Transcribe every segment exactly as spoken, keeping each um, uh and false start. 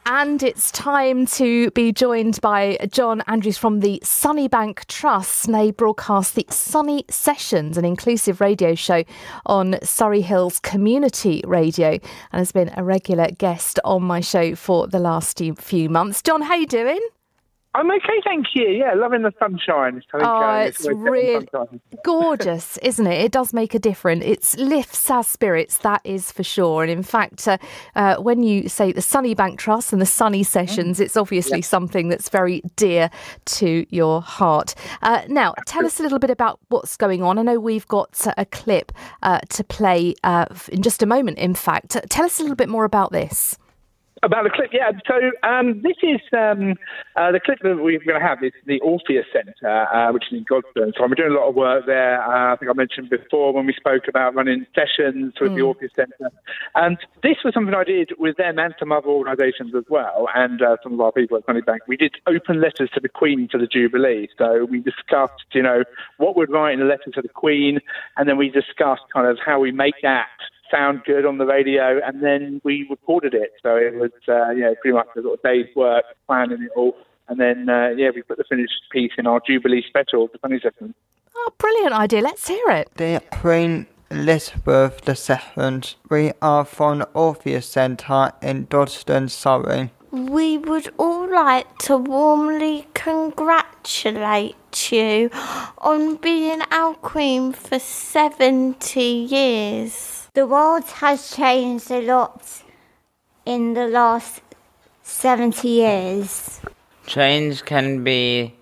And it's time to be joined by John Andrews from the Sunnybank Trust. They broadcast the Sunny Sessions, an inclusive radio show on Surrey Hills Community Radio, and has been a regular guest on my show for the last few months. John, how you doing? I'm okay, thank you. Yeah, loving the sunshine. I think, oh, uh, it's, it's really gorgeous, isn't it? It does make a difference. It lifts our spirits, that is for sure. And in fact, uh, uh, when you say the Sunnybank Trust and the Sunny Sessions, mm. it's obviously yeah. something that's very dear to your heart. Uh, now, tell us a little bit about what's going on. I know we've got a clip uh, to play uh, in just a moment, in fact. Tell us a little bit more about this. About the clip, yeah. So um, this is um, uh, the clip that we're going to have is the Orpheus Centre, uh, which is in Godstone. So I'm doing a lot of work there. Uh, I think I mentioned before when we spoke about running sessions with mm. the Orpheus Centre. And this was something I did with them and some other organisations as well, and uh, some of our people at Sunnybank. We did open letters to the Queen for the Jubilee. So we discussed, you know, what we'd write in a letter to the Queen, and then we discussed kind of how we make that sound good on the radio, and then we recorded it. So it was, uh, you know, pretty much a sort of day's work planning it all, and then, uh, yeah, we put the finished piece in our Jubilee special, the Sunny Sessions. Oh, brilliant idea! Let's hear it. Dear Queen Elizabeth the Second, we are from the Orpheus Centre in Dodgson, Surrey. We would all like to warmly congratulate you on being our Queen for seventy years. The world has changed a lot in the last seventy years. Change can be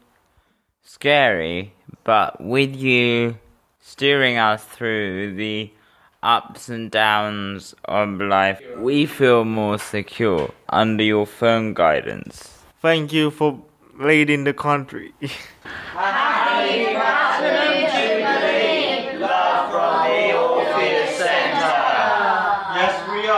scary, but with you steering us through the ups and downs of life, we feel more secure under your firm guidance. Thank you for leading the country. Happy Platinum Jubilee! Love from the Orpheus Centre! Yes, we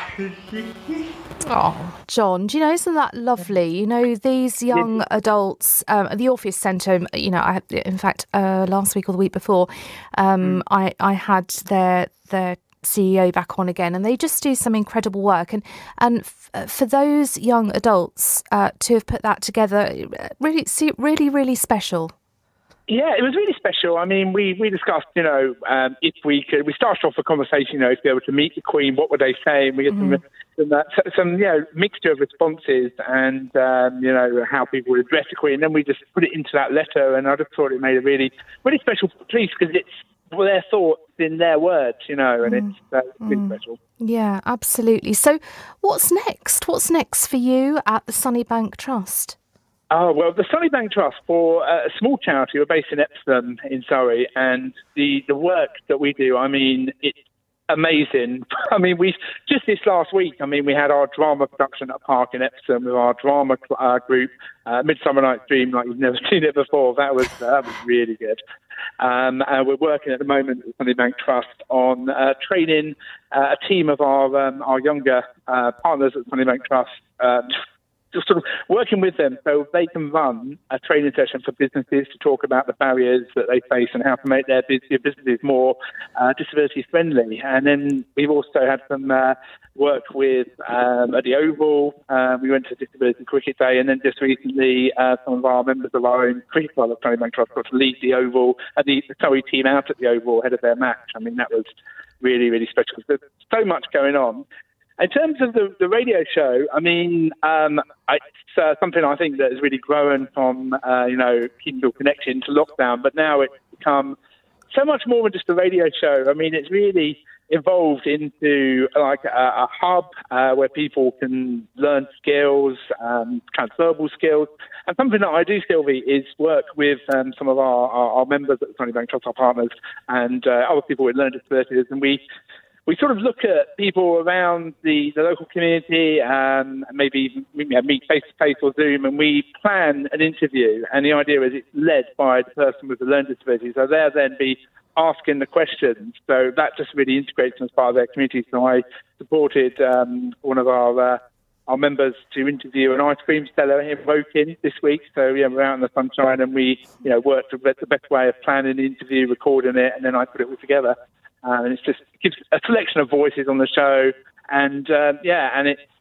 are. Oh, John, do you know, isn't that lovely? You know, these young adults, um, the Orpheus Centre, you know, I had, in fact, uh, last week or the week before, um, mm. I, I had their their C E O back on again, and they just do some incredible work. And and f- for those young adults uh, to have put that together, really, really, really special. Yeah, it was really special. I mean, we, we discussed, you know, um, if we could, we started off a conversation, you know, if they were to meet the Queen, what would they say? And we had mm. some, some, uh, some, you know, mixture of responses and, um, you know, how people would address the Queen. And then we just put it into that letter, and I just thought it made a really, really special piece because it's well, their thoughts in their words, you know, and mm. it's uh, really mm. special. Yeah, absolutely. So what's next? What's next for you at the Sunnybank Trust? Oh, well, the Sunnybank Trust, for uh, a small charity, we're based in Epsom in Surrey, and the, the work that we do, I mean, it's amazing. I mean, we just this last week, I mean, we had our drama production at Park in Epsom with our drama uh, group, uh, Midsummer Night's Dream, like you've never seen it before. That was, uh, that was really good. Um, and we're working at the moment at the Sunnybank Trust on uh, training uh, a team of our um, our younger uh, partners at the Sunnybank Trust, uh, just sort of working with them so they can run a training session for businesses to talk about the barriers that they face and how to make their businesses more uh, disability friendly. And then we've also had some uh, work with um, at the Oval. Uh, we went to Disability Cricket Day, and then just recently uh, some of our members of our own cricket club at Sunnybank Trust got to lead the Oval, uh, the, the Surrey team out at the Oval ahead of their match. I mean, that was really, really special. There's so much going on. In terms of the, the radio show, I mean, um, it's uh, something I think that has really grown from, uh, you know, people connecting to lockdown, but now it's become so much more than just a radio show. I mean, it's really evolved into like a, a hub uh, where people can learn skills, um, transferable skills. And something that I do, Sylvie, is work with um, some of our, our, our members at the Sunnybank Trust, our partners, and uh, other people with learning disabilities, and we We sort of look at people around the, the local community, um, maybe meet face-to-face or Zoom, and we plan an interview. And the idea is it's led by the person with the learning disability. So they'll then be asking the questions. So that just really integrates them as part of their community. So I supported um, one of our uh, our members to interview an ice cream seller in Woking this week. So yeah, we're out in the sunshine, and we you know worked the best way of planning the interview, recording it, and then I put it all together. Uh, and it's just it gives a selection of voices on the show, and uh, yeah, and it's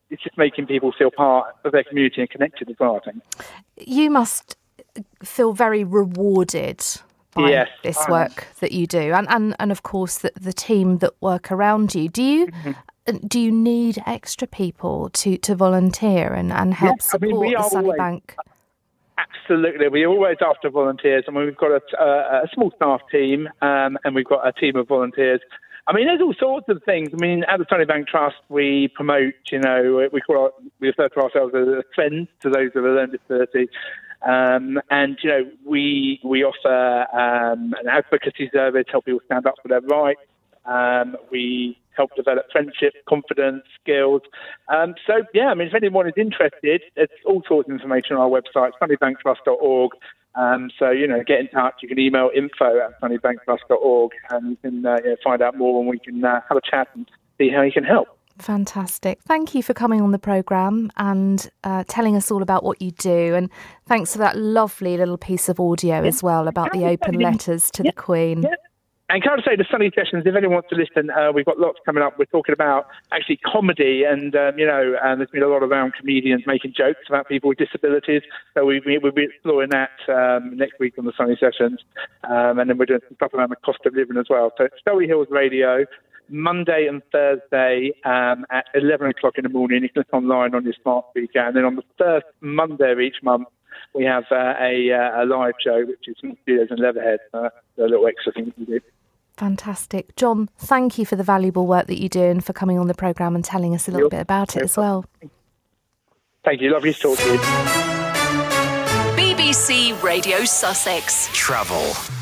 it's just making people feel part of their community and connected as well, I think. You must feel very rewarded by yes, this work that you do, and, and, and of course the, the team that work around you. Do you mm-hmm. do you need extra people to, to volunteer and, and help yes, support I mean, the always, Sunnybank? Absolutely. We're always after volunteers. I mean, we've got a, a, a small staff team um, and we've got a team of volunteers. I mean, there's all sorts of things. I mean, at the Sunnybank Trust, we promote, you know, we call our, we refer to ourselves as friends to those with a learning disability. Um, and, you know, we we offer um, an advocacy service, help people stand up for their rights. Um, we help develop friendship, confidence, skills. Um, so, yeah, I mean, if anyone is interested, there's all sorts of information on our website, sunnybank trust dot org. Um, so, you know, get in touch. You can email info at sunnybank trust dot org and you can uh, you know, find out more, and we can uh, have a chat and see how you can help. Fantastic. Thank you for coming on the programme and uh, telling us all about what you do. And thanks for that lovely little piece of audio as well about the open letters to yeah. the Queen. Yeah. And can I say the Sunny Sessions, if anyone wants to listen, uh, we've got lots coming up. We're talking about actually comedy and, um, you know, and there's been a lot around comedians making jokes about people with disabilities. So we've been, we'll be exploring that um, next week on the Sunny Sessions. Um, and then we're doing some stuff around the cost of living as well. So Surrey Hills Radio, Monday and Thursday um, at eleven o'clock in the morning. You can listen online on your smart speaker. And then on the first Monday of each month, we have uh, a, uh, a live show, which is from Studios in Leatherhead. Uh, a little extra thing we do. Fantastic. John, thank you for the valuable work that you do and for coming on the programme and telling us a little You're bit about it as well. Thank you. Lovely to talk to you. B B C Radio Sussex. Travel.